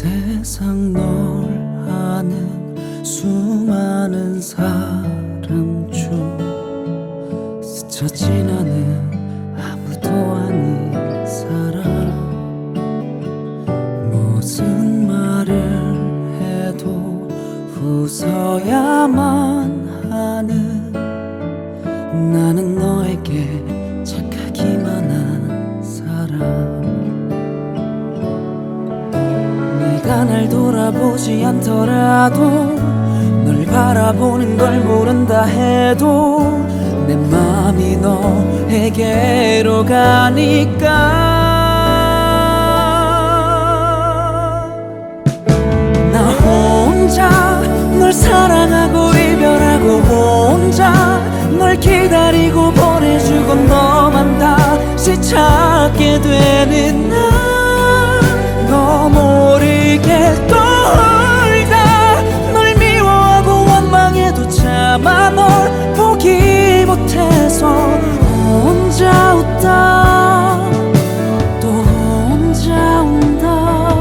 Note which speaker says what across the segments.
Speaker 1: 세상 널 아는 수많은 사람 중 스쳐 지나는 아무도 아닌 사람, 무슨 말을 해도 웃어야만 하는 나는 너에게 착하기만 한 사람. 네가 날 돌아보지 않더라도 널 바라보는 걸 모른다 해도 내 맘이 너에게로 가니까 나 혼자 널 사랑하고 이별하고 혼자 널 기다리고 보내주고 너만 다시 찾게 되는 나, 너 모르게 또 울다 널 미워하고 원망해도 차마 널 포기 못해서 혼자 웃다 또 혼자 운다.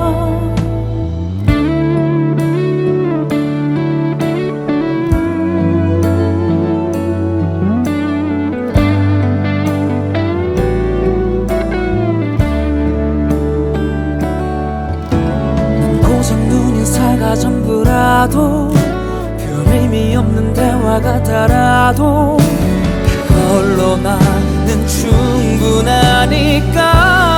Speaker 1: 인사가 전부라도 별 의미 없는 대화 같아라도 그걸로 나는 충분하니까